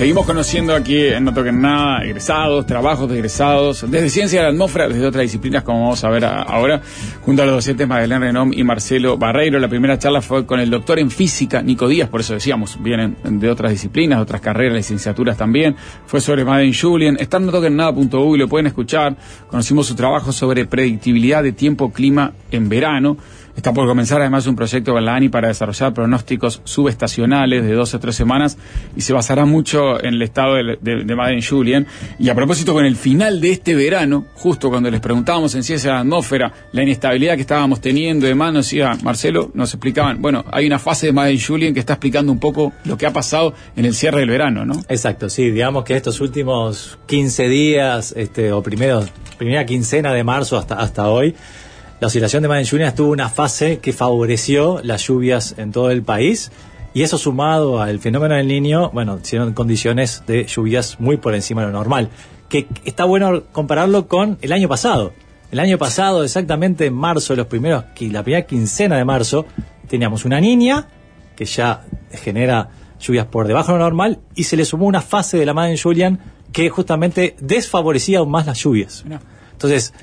Seguimos conociendo aquí en No Toquen Nada egresados, trabajos de egresados, desde Ciencia de la Atmósfera, desde otras disciplinas, como vamos a ver ahora, junto a los docentes Magdalena Renom y Marcelo Barreiro. La primera charla fue con el doctor en física, Nico Díaz, por eso decíamos, vienen de otras disciplinas, de otras carreras, licenciaturas también. Fue sobre Made in Julien. Está en notoquennada.uy, lo pueden escuchar. Conocimos su trabajo sobre predictibilidad de tiempo-clima en verano. Está por comenzar además un proyecto con la ANI para desarrollar pronósticos subestacionales de 2 o 3 semanas y se basará mucho en el estado de Made in Julien. Y a propósito, con el final de este verano, justo cuando les preguntábamos en Ciencia de la Atmósfera la inestabilidad que estábamos teniendo, demás, nos decía Marcelo, nos explicaban, bueno, hay una fase de Made in Julien que está explicando un poco lo que ha pasado en el cierre del verano, ¿no? Exacto, sí, digamos que estos últimos 15 días, o primera quincena de marzo hasta hoy, la oscilación de Made in Julien tuvo una fase que favoreció las lluvias en todo el país, y eso sumado al fenómeno del Niño, bueno, hicieron condiciones de lluvias muy por encima de lo normal, que está bueno compararlo con el año pasado. El año pasado, exactamente en marzo, la primera quincena de marzo, teníamos una Niña que ya genera lluvias por debajo de lo normal, y se le sumó una fase de la Made in Julien que justamente desfavorecía aún más las lluvias. Entonces,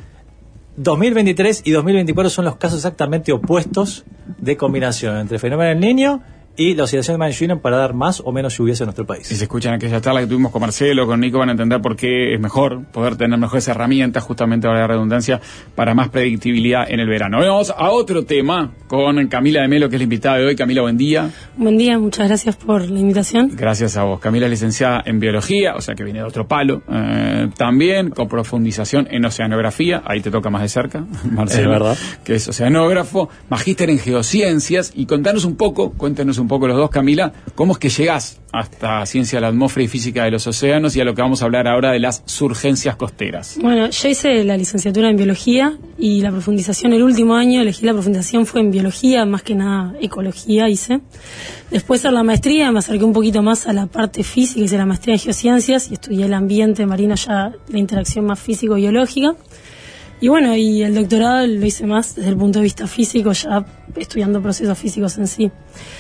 2023 y 2024 son los casos exactamente opuestos de combinación entre el fenómeno del Niño y la oscilación de Made in Julien para dar más o menos lluvias en nuestro país. Si se escuchan aquella charla que tuvimos con Marcelo, con Nico, van a entender por qué es mejor poder tener mejores herramientas, justamente ahora la redundancia, para más predictibilidad en el verano. Vamos a otro tema con Camila de Melo, que es la invitada de hoy. Camila, buen día. Buen día, muchas gracias por la invitación. Gracias a vos. Camila es licenciada en Biología, o sea que viene de otro palo, también con profundización en Oceanografía, ahí te toca más de cerca, Marcelo, es verdad, que es oceanógrafo, magíster en Geociencias, y cuéntanos un poco los dos, Camila, cómo es que llegás hasta Ciencia de la Atmósfera y Física de los Océanos y a lo que vamos a hablar ahora de las surgencias costeras. Bueno, yo hice la licenciatura en Biología y la profundización el último año, elegí la profundización fue en Biología, más que nada Ecología hice. Después de la maestría me acerqué un poquito más a la parte física, hice la maestría en Geociencias y estudié el ambiente marino, ya la interacción más físico-biológica. Y bueno, y el doctorado lo hice más desde el punto de vista físico, ya estudiando procesos físicos en sí.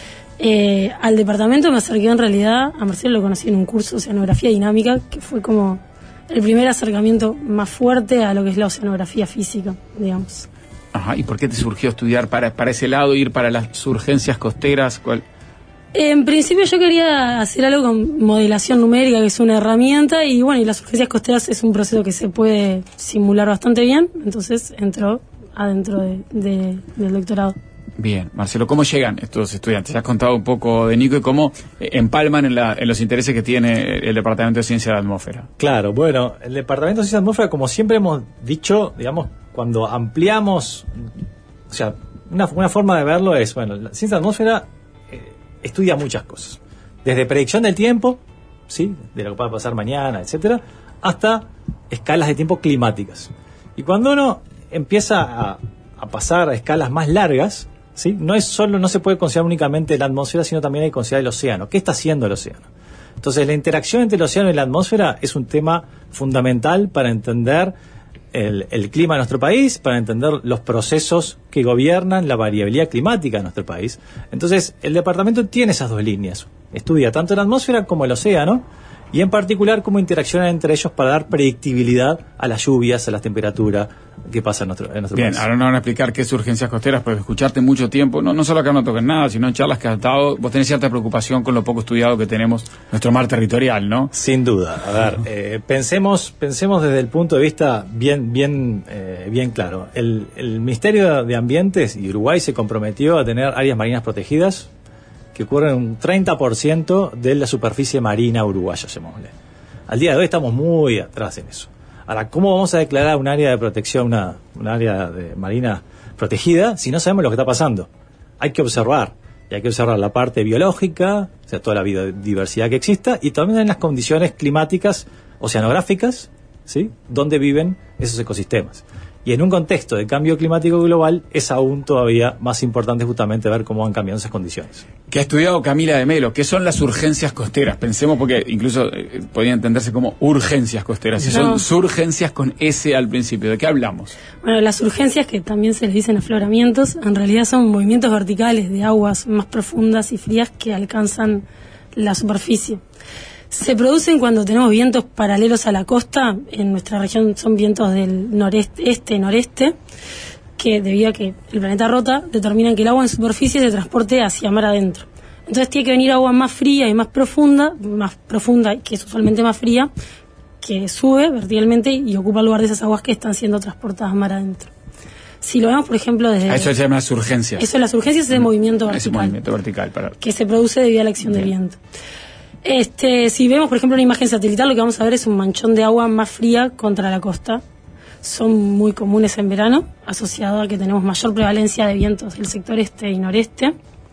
Al departamento me acerqué en realidad, a Marcelo lo conocí en un curso de Oceanografía Dinámica, que fue como el primer acercamiento más fuerte a lo que es la oceanografía física, digamos. Ajá, ¿y por qué te surgió estudiar para ese lado, ir para las surgencias costeras? ¿Cuál? En principio yo quería hacer algo con modelación numérica, que es una herramienta, y bueno, y las surgencias costeras es un proceso que se puede simular bastante bien, entonces entró adentro del doctorado. Bien, Marcelo, ¿cómo llegan estos estudiantes? Ya has contado un poco de Nico y cómo empalman en los intereses que tiene el Departamento de Ciencia de la Atmósfera. Claro, bueno, el Departamento de Ciencia de la Atmósfera, como siempre hemos dicho, digamos, cuando ampliamos, o sea, una forma de verlo es, bueno, la Ciencia de la Atmósfera estudia muchas cosas, desde predicción del tiempo, ¿sí?, de lo que pueda pasar mañana, etcétera, hasta escalas de tiempo climáticas. Y cuando uno empieza a pasar a escalas más largas, ¿sí?, no se puede considerar únicamente la atmósfera, sino también hay que considerar el océano. ¿Qué está haciendo el océano? Entonces, la interacción entre el océano y la atmósfera es un tema fundamental para entender el clima de nuestro país, para entender los procesos que gobiernan la variabilidad climática de nuestro país. Entonces, el departamento tiene esas dos líneas. Estudia tanto la atmósfera como el océano, y en particular cómo interaccionan entre ellos para dar predictibilidad a las lluvias, a las temperaturas que pasan en nuestro país. Bien, ahora nos van a explicar qué es urgencias costeras, porque escucharte mucho tiempo, no solo acá no toquen nada, sino en charlas que has dado, vos tenés cierta preocupación con lo poco estudiado que tenemos nuestro mar territorial, ¿no? Sin duda. A ver, pensemos desde el punto de vista bien claro. El Ministerio de Ambientes y Uruguay se comprometió a tener áreas marinas protegidas que cubren un 30% de la superficie marina uruguaya, llamémosle. Al día de hoy estamos muy atrás en eso. Ahora, ¿cómo vamos a declarar un área de protección, una área de marina protegida, si no sabemos lo que está pasando? Hay que observar, y hay que observar la parte biológica, o sea, toda la biodiversidad que exista, y también en las condiciones climáticas, oceanográficas, ¿sí?, donde viven esos ecosistemas. Y en un contexto de cambio climático global es aún todavía más importante justamente ver cómo han cambiado esas condiciones. ¿Qué ha estudiado Camila de Melo? ¿Qué son las urgencias costeras? Pensemos, porque incluso podría entenderse como urgencias costeras. Si son surgencias con S al principio, ¿de qué hablamos? Bueno, las urgencias, que también se les dicen afloramientos, en realidad son movimientos verticales de aguas más profundas y frías que alcanzan la superficie. Se producen cuando tenemos vientos paralelos a la costa. En nuestra región son vientos del noreste, que debido a que el planeta rota, determinan que el agua en superficie se transporte hacia mar adentro. Entonces tiene que venir agua más fría y más profunda, que es usualmente más fría, que sube verticalmente y ocupa el lugar de esas aguas que están siendo transportadas mar adentro. Si lo vemos, por ejemplo, desde... Eso se llama surgencias. Eso, las urgencias es el movimiento vertical. Ese movimiento vertical, que se produce debido a la acción del viento. Si vemos, por ejemplo, una imagen satelital, lo que vamos a ver es un manchón de agua más fría contra la costa. Son muy comunes en verano, asociado a que tenemos mayor prevalencia de vientos del sector este y noreste.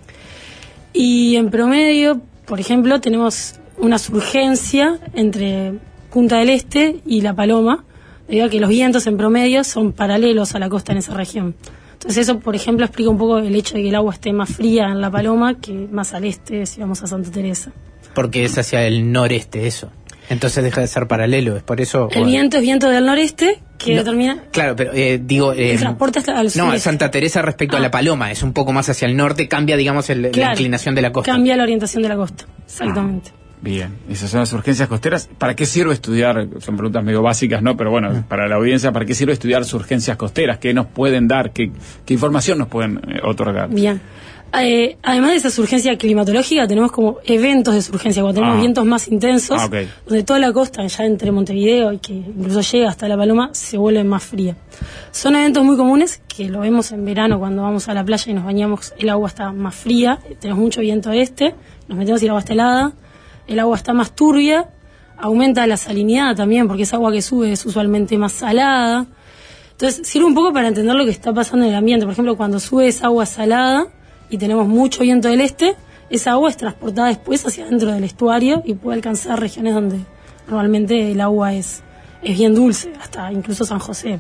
Y en promedio, por ejemplo, tenemos una surgencia entre Punta del Este y La Paloma, debido a que los vientos en promedio son paralelos a la costa en esa región. Entonces eso, por ejemplo, explica un poco el hecho de que el agua esté más fría en La Paloma que más al este si vamos a Santa Teresa. Porque es hacia el noreste eso. Entonces deja de ser paralelo, es por eso... El viento es viento del noreste, que determina... Claro, pero digo... el transporte hasta al sur. No, Santa Teresa respecto a La Paloma, es un poco más hacia el norte, cambia, digamos, la inclinación de la costa. Cambia la orientación de la costa, exactamente. Bien, esas son las urgencias costeras. ¿Para qué sirve estudiar? Son preguntas medio básicas, ¿no? Pero bueno, para la audiencia, ¿para qué sirve estudiar urgencias costeras? ¿Qué nos pueden dar? ¿Qué información nos pueden otorgar? Bien. Además de esa surgencia climatológica, tenemos como eventos de surgencia, cuando tenemos vientos más intensos, donde toda la costa, ya entre Montevideo y que incluso llega hasta La Paloma, se vuelve más fría. Son eventos muy comunes, que lo vemos en verano cuando vamos a la playa y nos bañamos, el agua está más fría, tenemos mucho viento este, nos metemos y el agua está helada, el agua está más turbia, aumenta la salinidad también, porque esa agua que sube es usualmente más salada. Entonces sirve un poco para entender lo que está pasando en el ambiente. Por ejemplo, cuando sube esa agua salada y tenemos mucho viento del este, esa agua es transportada después hacia dentro del estuario y puede alcanzar regiones donde normalmente el agua es bien dulce, hasta incluso San José.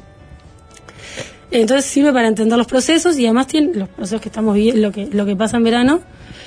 Entonces sirve para entender los procesos y además tiene los procesos que estamos viendo, lo que pasa en verano.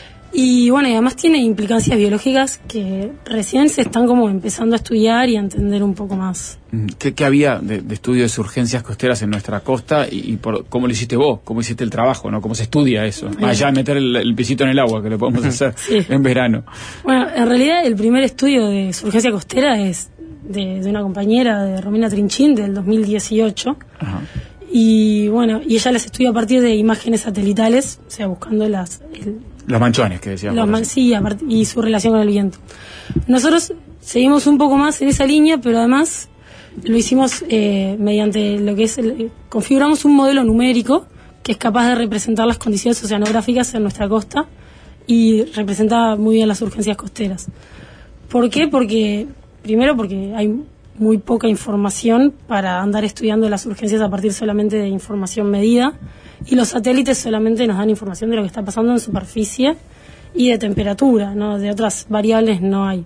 Y bueno, y además tiene implicancias biológicas que recién se están como empezando a estudiar y a entender un poco más. ¿Qué había de estudio de surgencias costeras en nuestra costa y cómo lo hiciste vos? ¿Cómo hiciste el trabajo? ¿No? ¿Cómo se estudia eso? Más allá de meter el pisito en el agua, que lo podemos hacer en verano. Bueno, en realidad el primer estudio de surgencia costera es de una compañera, de Romina Trinchín, del 2018. Ajá. Y bueno, y ella las estudia a partir de imágenes satelitales, o sea, buscando los manchones que decíamos. Sí, y su relación con el viento. Nosotros seguimos un poco más en esa línea, pero además lo hicimos mediante lo que es configuramos un modelo numérico que es capaz de representar las condiciones oceanográficas en nuestra costa y representa muy bien las urgencias costeras. ¿Por qué? Primero porque hay muy poca información para andar estudiando las urgencias a partir solamente de información medida, y los satélites solamente nos dan información de lo que está pasando en superficie y de temperatura, ¿no? De otras variables no hay.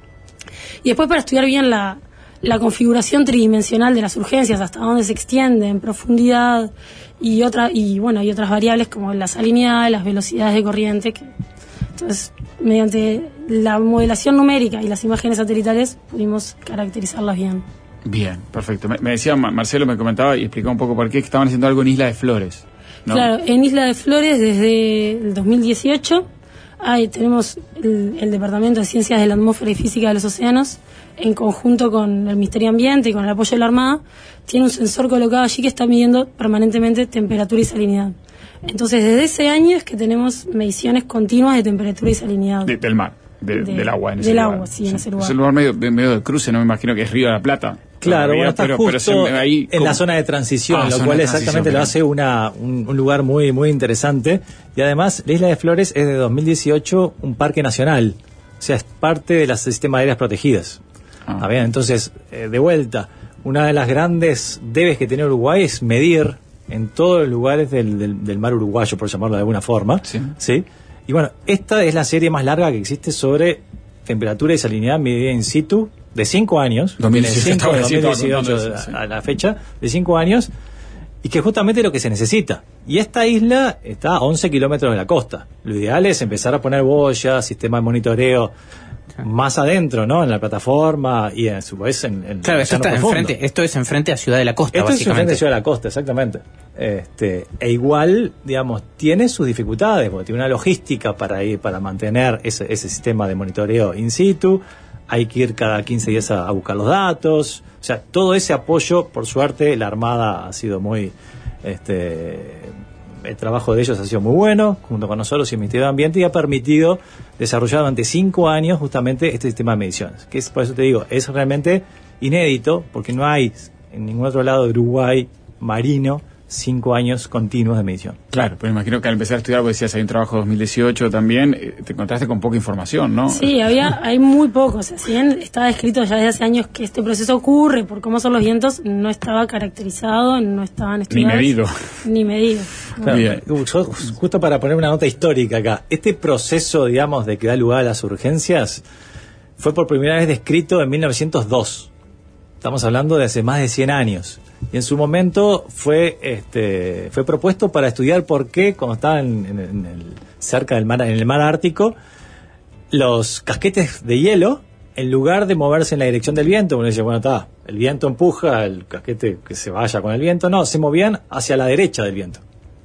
Y después, para estudiar bien la configuración tridimensional de las urgencias, hasta dónde se extiende en profundidad y otras variables como la salinidad, las velocidades de corriente, entonces mediante la modelación numérica y las imágenes satelitales pudimos caracterizarlas bien. Bien, perfecto. Me decía Marcelo, me comentaba y explicaba un poco por qué, que estaban haciendo algo en Isla de Flores, ¿no? Claro, en Isla de Flores desde el 2018 tenemos el Departamento de Ciencias de la Atmósfera y Física de los Océanos, en conjunto con el Ministerio de Ambiente y con el apoyo de la Armada, tiene un sensor colocado allí que está midiendo permanentemente temperatura y salinidad. Entonces, desde ese año es que tenemos mediciones continuas de temperatura y salinidad. Del mar, del agua en ese lugar. Del agua, sí, en ese lugar. Es un lugar medio de cruce, no me imagino que es Río de la Plata. Claro, bueno, está justo ahí, en la zona de transición, lo cual exactamente lo hace un lugar muy, muy interesante. Y además, la Isla de Flores es de 2018 un parque nacional. O sea, es parte de las sistemas aéreas protegidas. ¿Está bien? Entonces, de vuelta, una de las grandes debes que tiene Uruguay es medir en todos los lugares del mar uruguayo, por llamarlo de alguna forma. ¿Sí? Y bueno, esta es la serie más larga que existe sobre temperatura y salinidad medida in situ, de 5 años, 2018 a la fecha, de 5 años, y que justamente es lo que se necesita. Y esta isla está a 11 kilómetros de la costa. Lo ideal es empezar a poner boyas, sistema de monitoreo más adentro, ¿no? En la plataforma y a su vez en claro, esto es enfrente a Ciudad de la Costa, esto básicamente. Es enfrente a Ciudad de la Costa, exactamente. E igual, digamos, tiene sus dificultades, porque tiene una logística para mantener ese sistema de monitoreo in situ. hay que ir cada 15 días a buscar los datos. O sea, todo ese apoyo, por suerte, la Armada ha sido muy... el trabajo de ellos ha sido muy bueno, junto con nosotros y el Ministerio de Ambiente, y ha permitido desarrollar durante 5 años justamente este sistema de mediciones. Que es, por eso te digo, es realmente inédito, porque no hay en ningún otro lado de Uruguay marino 5 años continuos de medición. Claro, pero imagino que al empezar a estudiar, vos decías, hay un trabajo 2018 también, te encontraste con poca información, ¿no? Sí, hay muy poco. O sea, si bien estaba escrito ya desde hace años que este proceso ocurre por cómo son los vientos, no estaba caracterizado, no estaban estudiados. Ni medido. Claro, justo para poner una nota histórica acá, este proceso, digamos, de que da lugar a las urgencias, fue por primera vez descrito en 1902. Estamos hablando de hace más de 100 años. Y en su momento fue propuesto para estudiar por qué, cuando estaban cerca del mar, en el mar Ártico, los casquetes de hielo, en lugar de moverse en la dirección del viento, uno dice, bueno, el viento empuja, el casquete que se vaya con el viento, no, se movían hacia la derecha del viento.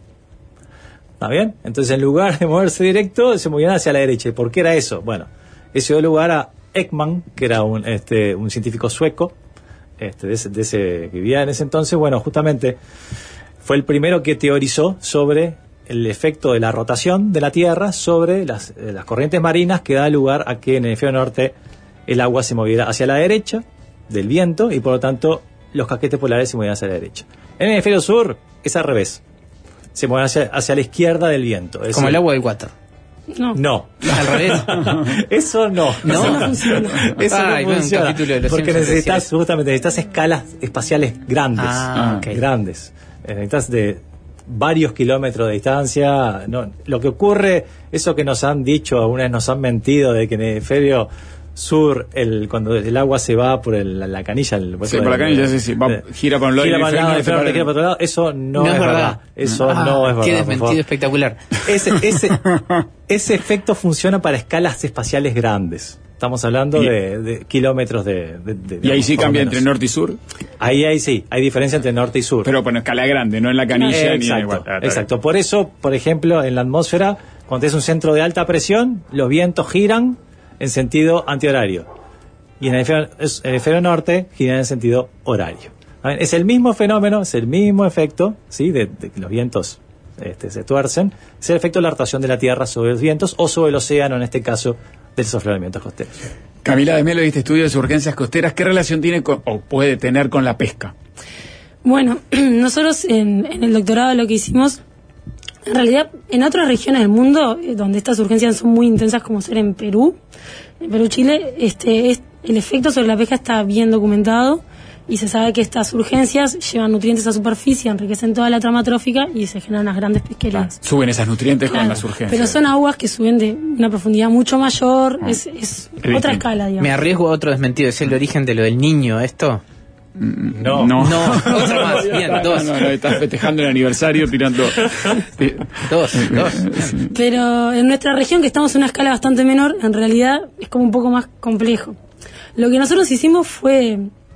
¿Está bien? Entonces, en lugar de moverse directo, se movían hacia la derecha. ¿Y por qué era eso? Bueno, eso dio lugar a Ekman, que era un científico sueco, de ese que vivía en ese entonces. Bueno, justamente fue el primero que teorizó sobre el efecto de la rotación de la Tierra sobre las corrientes marinas, que da lugar a que en el hemisferio norte el agua se moviera hacia la derecha del viento y por lo tanto los casquetes polares se movían hacia la derecha. En el hemisferio sur es al revés, se mueven hacia la izquierda del viento. Como el agua del water. No. Al revés. Eso no. Eso no funciona. Eso no funciona. Porque necesitas escalas espaciales grandes. Okay. Grandes. Necesitas de varios kilómetros de distancia. No, lo que ocurre, eso que nos han dicho, algunas nos han mentido, de que en el hemisferio sur, cuando el agua se va por la canilla, por la canilla, gira por un lado, gira por otro lado, eso no es verdad. Eso no es verdad. Qué desmentido espectacular. Ese efecto funciona para escalas espaciales grandes. Estamos hablando de kilómetros de y ahí sí cambia entre norte y sur. Ahí sí, hay diferencia entre norte y sur. Pero por escala grande, no en la canilla ni en el water. Exacto. Por eso, por ejemplo, en la atmósfera, cuando es un centro de alta presión, los vientos giran en sentido antihorario. Y en el hemisferio norte giran en sentido horario. Es el mismo fenómeno, es el mismo efecto, ¿sí? de que los vientos se tuercen. Es el efecto de la rotación de la Tierra sobre los vientos o sobre el océano, en este caso, de los afloramientos costeros. Camila de Melo, este estudio de urgencias costeras, ¿qué relación tiene o puede tener con la pesca? Bueno, nosotros en el doctorado lo que hicimos, en realidad, en otras regiones del mundo, donde estas urgencias son muy intensas, como ser en Perú, Chile, el efecto sobre la pesca está bien documentado y se sabe que estas urgencias llevan nutrientes a superficie, enriquecen toda la trama trófica y se generan unas grandes pesquerías. Suben esas nutrientes con las urgencias. Pero son aguas que suben de una profundidad mucho mayor, es otra escala, digamos. Me arriesgo a otro desmentido, ¿es el origen de lo del niño esto? No, otra más, bien, dos. No, estás festejando el aniversario tirando dos. Pero en nuestra región, que estamos en una escala bastante menor, en realidad es como un poco más complejo. Lo que nosotros hicimos fue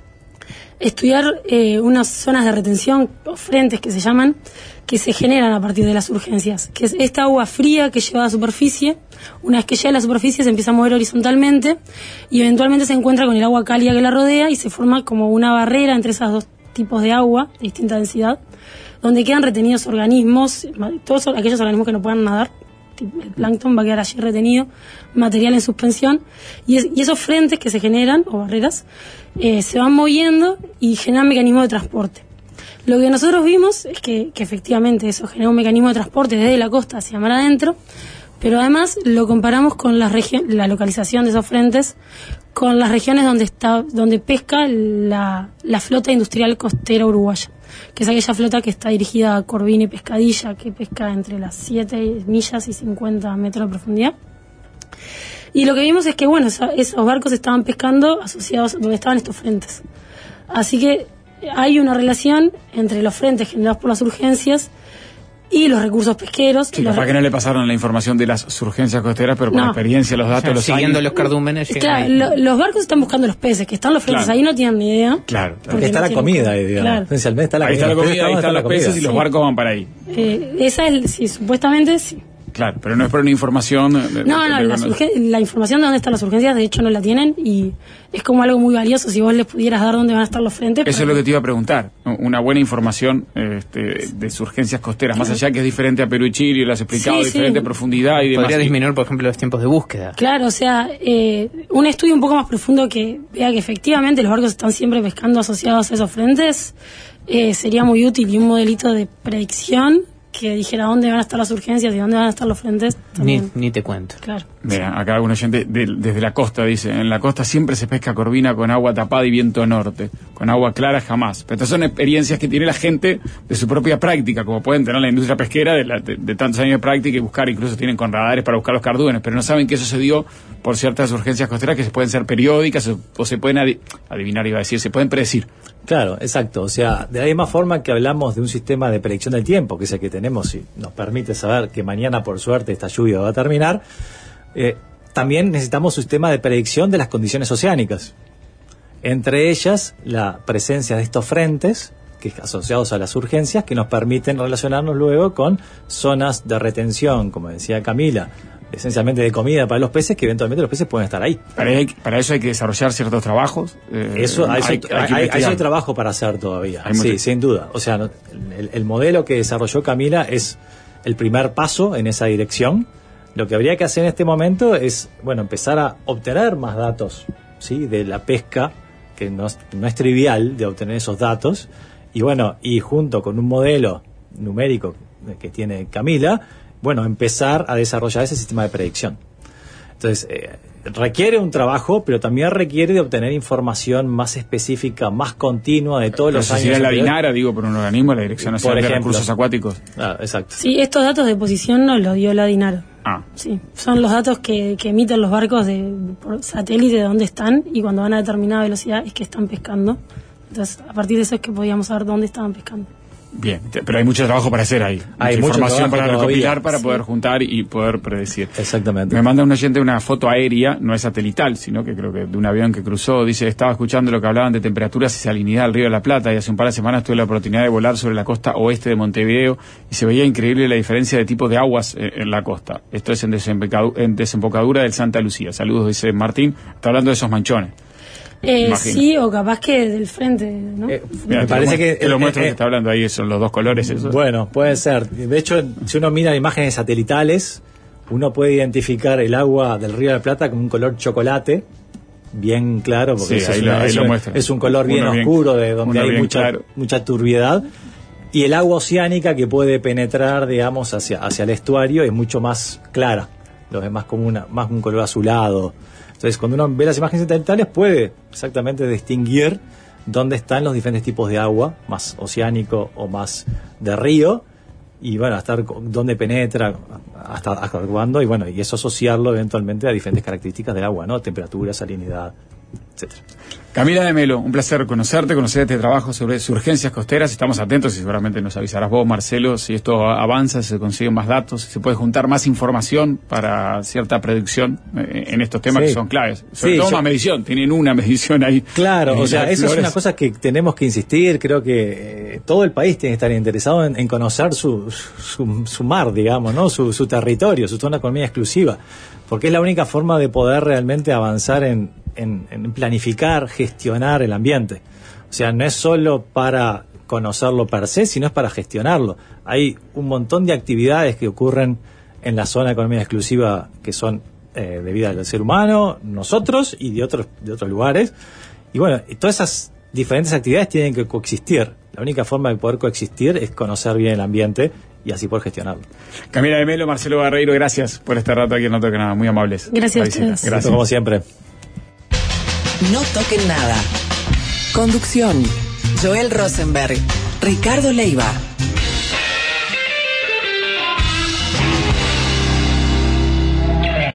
estudiar unas zonas de retención, o frentes que se llaman, que se generan a partir de las urgencias, que es esta agua fría que lleva a la superficie. Una vez que llega a la superficie se empieza a mover horizontalmente y eventualmente se encuentra con el agua cálida que la rodea y se forma como una barrera entre esos dos tipos de agua de distinta densidad, donde quedan retenidos organismos, todos aquellos organismos que no puedan nadar. El plancton va a quedar allí retenido, material en suspensión, y esos frentes que se generan, o barreras, se van moviendo y generan mecanismos de transporte. Lo que nosotros vimos es que efectivamente eso genera un mecanismo de transporte desde la costa hacia mar adentro, pero además lo comparamos con la localización de esos frentes con las regiones donde pesca la flota industrial costera uruguaya, que es aquella flota que está dirigida a Corvina y Pescadilla, que pesca entre las 7 millas y 50 metros de profundidad. Y lo que vimos es que, bueno, esos barcos estaban pescando asociados donde estaban estos frentes. Así que hay una relación entre los frentes generados por las urgencias y los recursos pesqueros. Sí, capaz que no le pasaron la información de las urgencias costeras, pero por experiencia, los datos, siguiendo los cardúmenes. Claro, los barcos están buscando los peces, que están los frentes, ahí no tienen ni idea. Claro. Porque está la comida ahí, digamos. Claro. Esencialmente está la comida. Ahí están los peces y los barcos van para ahí. Sí, supuestamente sí. Claro, pero no es por una información... La información de dónde están las urgencias, de hecho, no la tienen y es como algo muy valioso si vos les pudieras dar dónde van a estar los frentes. Eso es lo que te iba a preguntar, una buena información de urgencias costeras, más allá que es diferente a Perú y Chile, lo has explicado, diferente profundidad y demás. Podría disminuir, por ejemplo, los tiempos de búsqueda. Claro, o sea, un estudio un poco más profundo que vea que efectivamente los barcos están siempre pescando asociados a esos frentes, sería muy útil, y un modelito de predicción que dijera dónde van a estar las urgencias y dónde van a estar los frentes. Ni te cuento. Claro. Mira, acá algún oyente desde la costa dice, en la costa siempre se pesca corvina con agua tapada y viento norte, con agua clara jamás. Pero estas son experiencias que tiene la gente de su propia práctica, como pueden tener la industria pesquera de tantos años de práctica y buscar, incluso tienen con radares para buscar los cardúmenes, pero no saben que eso se dio por ciertas urgencias costeras que se pueden ser periódicas o se pueden adivinar, iba a decir, se pueden predecir. Claro, exacto. O sea, de la misma forma que hablamos de un sistema de predicción del tiempo, que es el que tenemos y nos permite saber que mañana, por suerte, esta lluvia va a terminar, también necesitamos un sistema de predicción de las condiciones oceánicas. Entre ellas, la presencia de estos frentes, que asociados a las urgencias, que nos permiten relacionarnos luego con zonas de retención, como decía Camila, esencialmente de comida para los peces, que eventualmente los peces pueden estar ahí. Para eso hay que desarrollar ciertos trabajos. Hay trabajo para hacer todavía. Sí, sin duda. O sea, el modelo que desarrolló Camila es el primer paso en esa dirección. Lo que habría que hacer en este momento es, empezar a obtener más datos, ¿sí?, de la pesca, que no es trivial de obtener esos datos. Y junto con un modelo numérico que tiene Camila, empezar a desarrollar ese sistema de predicción. Entonces, requiere un trabajo, pero también requiere de obtener información más específica, más continua de todos los años. Si la DINARA, por un organismo, la Dirección Nacional de Recursos Acuáticos. Exacto. Sí, estos datos de posición nos los dio la DINARA. Sí, son los datos que emiten los barcos por satélite de dónde están, y cuando van a determinada velocidad es que están pescando. Entonces, a partir de eso es que podíamos saber dónde estaban pescando. Bien, pero hay mucho trabajo para hacer ahí. Hay mucha información para todavía recopilar, para poder juntar y poder predecir. Exactamente. Me manda un oyente una foto aérea, no es satelital, sino que creo que de un avión que cruzó. Dice, estaba escuchando lo que hablaban de temperaturas y salinidad del Río de la Plata, y hace un par de semanas tuve la oportunidad de volar sobre la costa oeste de Montevideo y se veía increíble la diferencia de tipo de aguas en la costa. Esto es en desembocadura del Santa Lucía. Saludos, dice Martín. Está hablando de esos manchones. Sí, o capaz que del frente, ¿no? Me parece que lo muestro que está hablando ahí, son los dos colores esos. Bueno, puede ser. De hecho, si uno mira imágenes satelitales, uno puede identificar el agua del Río de la Plata con un color chocolate, bien claro, porque es un color bien oscuro, de donde hay mucha turbiedad. Y el agua oceánica que puede penetrar, digamos, hacia el estuario es mucho más clara, es más como más un color azulado. Entonces, cuando uno ve las imágenes satelitales, puede exactamente distinguir dónde están los diferentes tipos de agua, más oceánico o más de río, y hasta dónde penetra, hasta cuándo, y eso asociarlo eventualmente a diferentes características del agua, ¿no? Temperatura, salinidad, etcétera. Camila de Melo, un placer conocer este trabajo sobre urgencias costeras. Estamos atentos y seguramente nos avisarás vos, Marcelo, si esto avanza, si se consiguen más datos, si se puede juntar más información para cierta predicción en estos temas que son claves. Sobre todo más medición, tienen una medición ahí. Claro, eso es una cosa que tenemos que insistir. Creo que todo el país tiene que estar interesado en conocer su mar, digamos, ¿no? Su territorio, su zona económica exclusiva, porque es la única forma de poder realmente avanzar en planificar, gestionar el ambiente. O sea, no es solo para conocerlo per se, sino es para gestionarlo. Hay un montón de actividades que ocurren en la zona económica exclusiva que son debidas al ser humano, nosotros y de otros lugares. Y todas esas diferentes actividades tienen que coexistir. La única forma de poder coexistir es conocer bien el ambiente y así poder gestionarlo. Camila de Melo, Marcelo Barreiro, gracias por este rato aquí en No Toquen Nada. Muy amables. Gracias a ustedes. Gracias, como siempre. No Toquen Nada. Conducción: Joel Rosenberg, Ricardo Leiva.